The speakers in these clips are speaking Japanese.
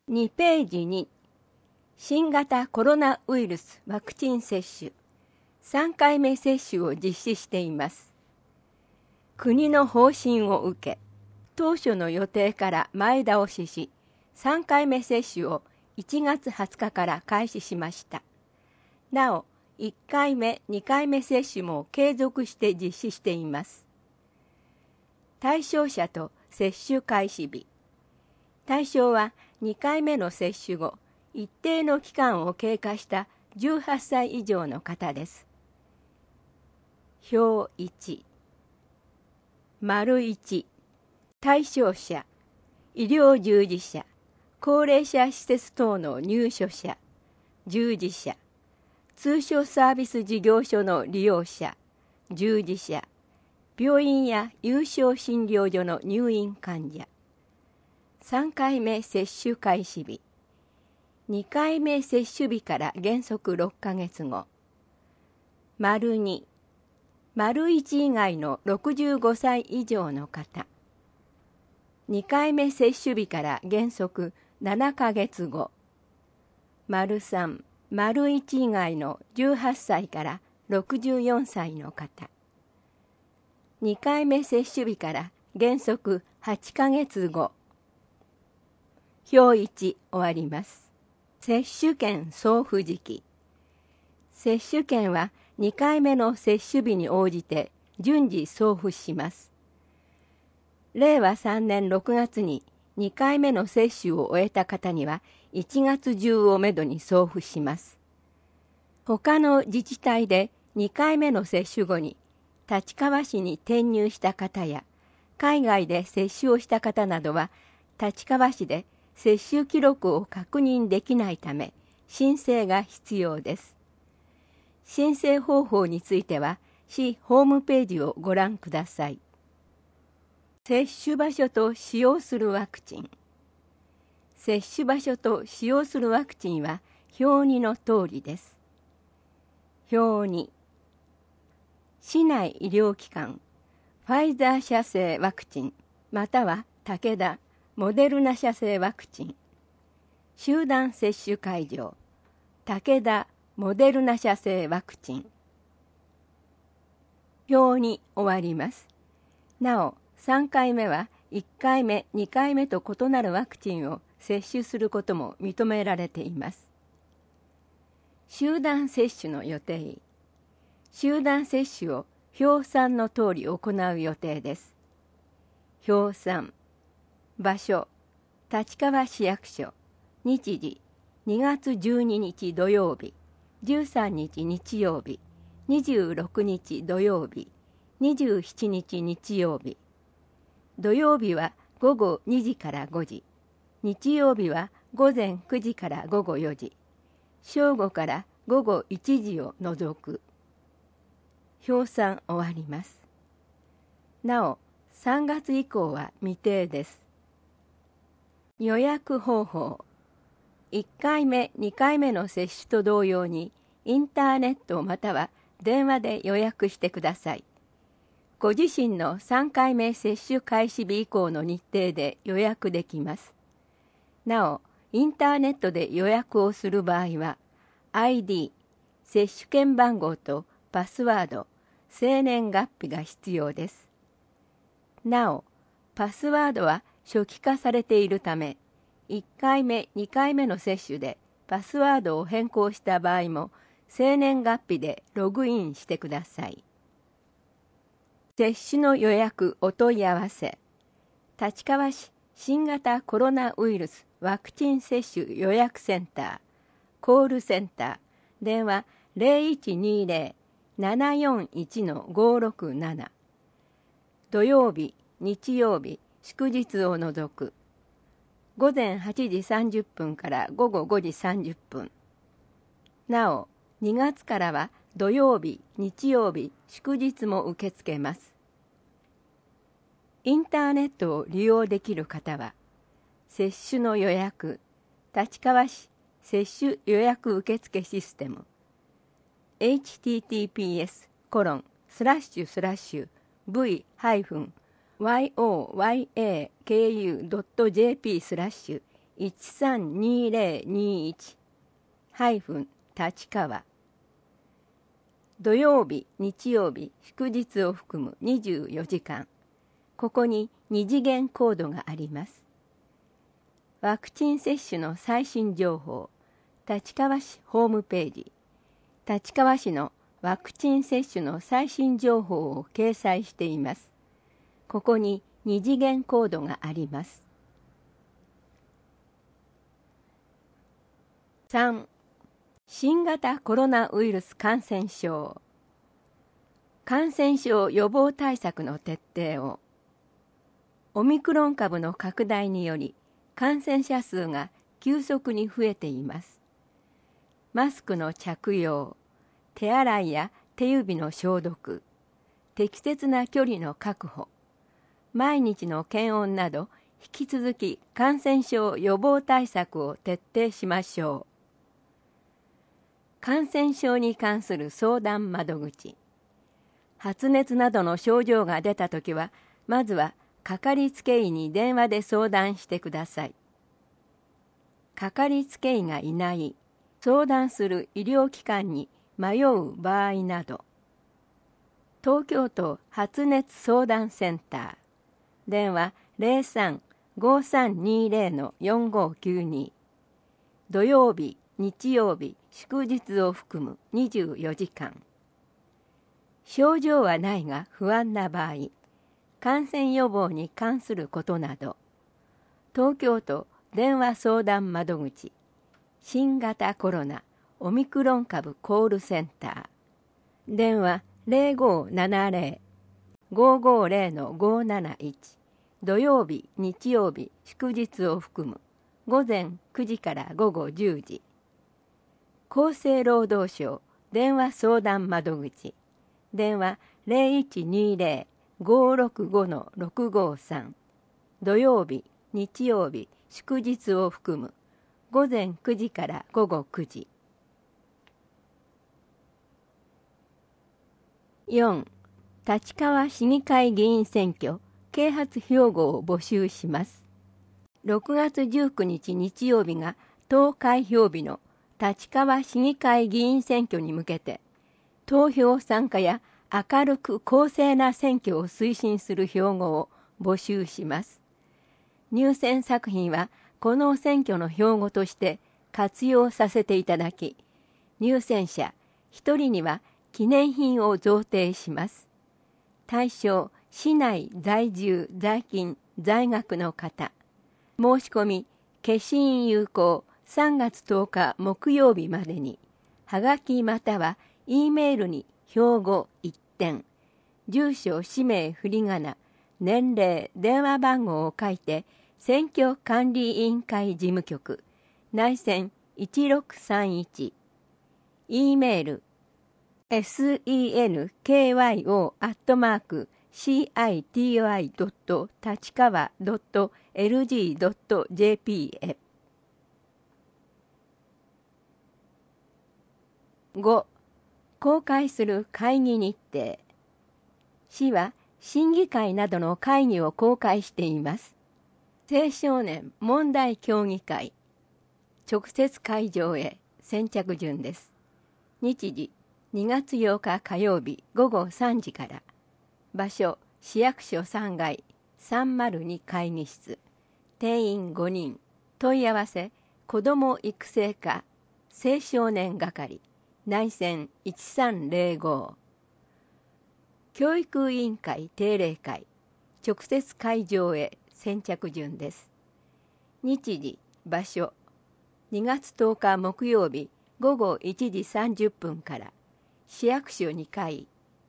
2ページに新型コロナウイルスワクチン接種3回目接種を実施しています。国の方針を受け、当初の予定から前倒しし、3回目接種を1月20日から開始しました。なお、1回目、2回目接種も継続して実施しています。対象者と接種開始日。対象は2回目の接種後、一定の期間を経過した18歳以上の方です。表1。丸1。対象者、医療従事者、高齢者施設等の入所者、従事者、通所サービス事業所の利用者、従事者、病院や有床診療所の入院患者。3回目接種開始日。2回目接種日から原則6ヶ月後。丸2。丸1以外の65歳以上の方。2回目接種日から原則7ヶ月後。丸3。丸1以外の18歳から64歳の方。2回目接種日から原則8ヶ月後。表1終わります。接種券送付時期。接種券は2回目の接種日に応じて順次送付します。令和3年6月に2回目の接種を終えた方には1月中をめどに送付します。他の自治体で2回目の接種後に立川市に転入した方や海外で接種をした方などは立川市で接種記録を確認できないため申請が必要です。申請方法については市ホームページをご覧ください。接種場所と使用するワクチン。接種場所と使用するワクチンは表2の通りです。表2。市内医療機関、ファイザー社製ワクチン、または武田、モデルナ社製ワクチン。集団接種会場、武田、モデルナ社製ワクチン。表に終わります。なお、3回目は1回目、2回目と異なるワクチンを接種することも認められています。集団接種の予定。集団接種を表3の通り行う予定です。表3。場所、立川市役所。日時、2月12日土曜日、13日日曜日、26日土曜日、27日日曜日。土曜日は午後2時から5時、日曜日は午前9時から午後4時、正午から午後1時を除く。表3終わります。なお、3月以降は未定です。予約方法。1回目、2回目の接種と同様に、インターネットまたは電話で予約してください。ご自身の3回目接種開始日以降の日程で予約できます。なお、インターネットで予約をする場合は、ID、接種券番号とパスワード、生年月日が必要です。なお、パスワードは初期化されているため、1回目、2回目の接種でパスワードを変更した場合も、生年月日でログインしてください。接種の予約お問い合わせ。立川市新型コロナウイルスワクチン接種予約センター、コールセンター、電話 0120-741-567。土曜日、日曜日、祝日を除く。午前8時30分から午後5時30分。なお、2月からは土曜日、日曜日、祝日も受け付けます。インターネットを利用できる方は、接種の予約、立川市接種予約受付システム、https://v-yoyaku.jp/ 132021-立川。土曜日、日曜日、祝日を含む24時間。ここに2次元コードがあります。ワクチン接種の最新情報、立川市ホームページ、立川市のワクチン接種の最新情報を掲載しています。ここに2次元コードがあります。3. 新型コロナウイルス感染症。感染症予防対策の徹底を。オミクロン株の拡大により感染者数が急速に増えています。マスクの着用、手洗いや手指の消毒、適切な距離の確保、毎日の検温など引き続き感染症予防対策を徹底しましょう。感染症に関する相談窓口。発熱などの症状が出たときは、まずはかかりつけ医に電話で相談してください。かかりつけ医がいない、相談する医療機関に迷う場合など、東京都発熱相談センター、電話 03-5320-4592、土曜日、日曜日、祝日を含む24時間。症状はないが不安な場合、感染予防に関することなど、東京都電話相談窓口、新型コロナオミクロン株コールセンター、電話 0570-550-571、土曜日、日曜日、祝日を含む午前9時から午後10時。厚生労働省電話相談窓口、電話 0120-565-653、土曜日、日曜日、祝日を含む午前9時から午後9時。4. 立川市議会議員選挙啓発標語を募集します。6月19日日曜日が投開票日の立川市議会議員選挙に向けて、投票参加や明るく公正な選挙を推進する標語を募集します。入選作品はこの選挙の標語として活用させていただき、入選者1人には記念品を贈呈します。対象、市内在住在勤在学の方。申し込み、消印有効3月10日木曜日までに、はがきまたは E メールに標語1点、住所、氏名、振り仮名、年齢、電話番号を書いて、選挙管理委員会事務局、内線1631、E メール、senkyou@city.tachikawa.lg.jp へ。5. 公開する会議日程。市は審議会などの会議を公開しています。青少年問題協議会。直接会場へ先着順です。日時2月8日火曜日午後3時から。場所市役所3階302会議室。定員5人。問い合わせ子ども育成課青少年係。内線1305。教育委員会定例会。直接会場へ先着順です。日時、場所2月10日木曜日午後1時30分から市役所2階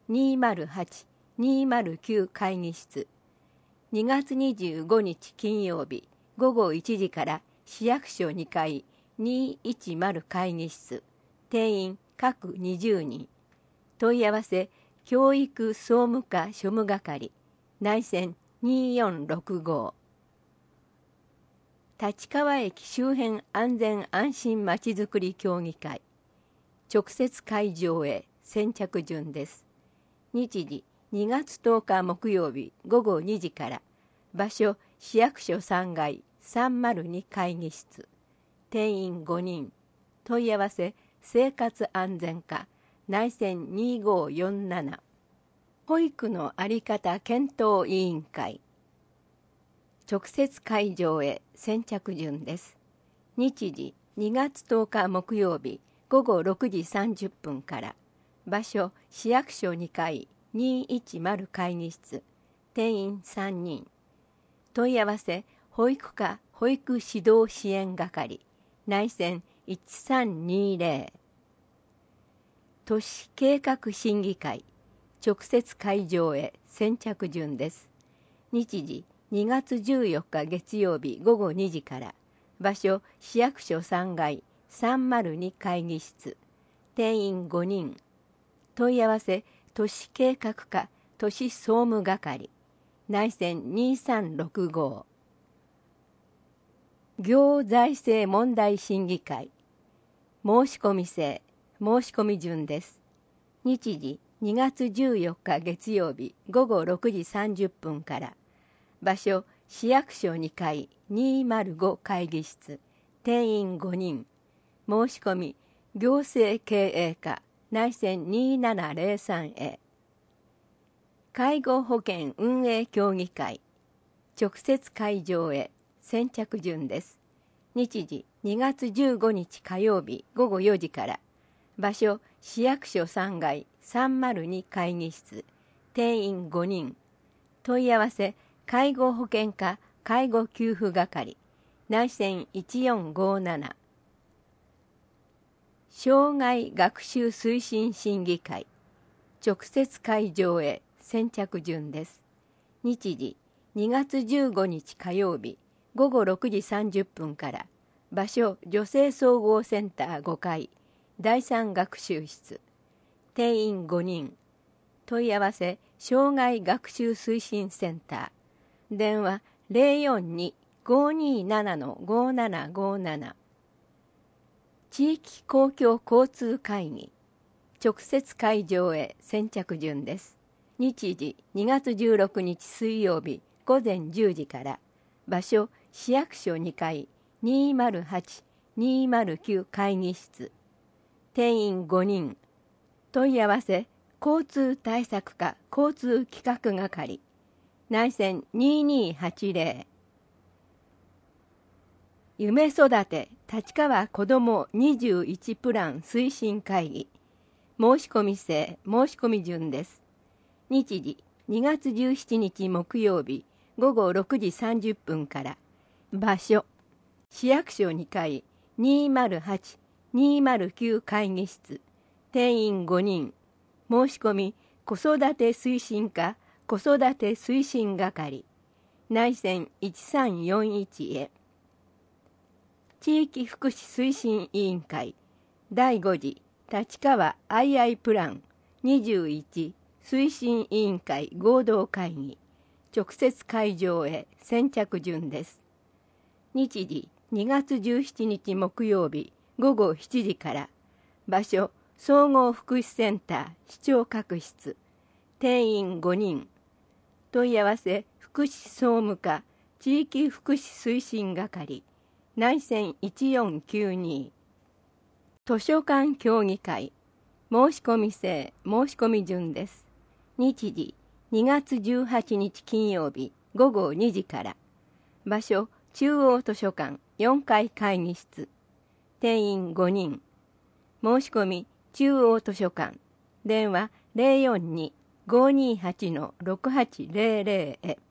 208-209会議室。2月25日金曜日午後1時から市役所2階210会議室。定員各20人。問い合わせ教育総務課庶務係。内線2465。立川駅周辺安全安心まちづくり協議会。直接会場へ先着順です。日時2月10日木曜日午後2時から。場所市役所3階 302会議室、定員5人、問い合わせ生活安全課、内線2547、保育の在り方検討委員会、直接会場へ先着順です。日時2月10日木曜日午後6時30分から、場所市役所2階210会議室、定員3人、問い合わせ保育課保育指導支援係、内線1320、都市計画審議会、直接会場へ先着順です。日時2月14日月曜日午後2時から、場所市役所3階302会議室、定員5人、問い合わせ都市計画課都市総務係、内線2365、行財政問題審議会、申し込み制、申し込み順です。日時2月14日月曜日午後6時30分から、場所市役所2階205会議室、定員5人、申し込み行政経営課、内線2703へ。介護保険運営協議会、直接会場へ先着順です。日時2月15日火曜日午後4時から、場所市役所3階302会議室、定員5人、問い合わせ介護保険課介護給付係、内線1457、障害学習推進審議会、直接会場へ先着順です。日時2月15日火曜日午後6時30分から、場所女性総合センター5階第3学習室、定員5人、問い合わせ障害学習推進センター、電話042-527-5757、地域公共交通会議、直接会場へ先着順です。日時2月16日水曜日午前10時から、場所市役所2階208-209会議室、定員5人、問い合わせ交通対策課交通企画係、内線2280、夢育て立川子ども21プラン推進会議、申し込み制申し込み順です。日時2月17日木曜日午後6時30分から、場所市役所2階208-209会議室、定員5人、申し込み子育て推進課子育て推進係、内線1341へ。地域福祉推進委員会第5次立川アイアイプラン21推進委員会合同会議、直接会場へ先着順です。日時2月17日木曜日午後7時から、場所総合福祉センター市長各室、定員5人、問い合わせ福祉総務課地域福祉推進係、内線1492、図書館協議会、申し込み制申し込み順です。日時2月18日金曜日午後2時から、場所中央図書館4階会議室、定員5人、申し込み中央図書館、電話042-528-6800へ。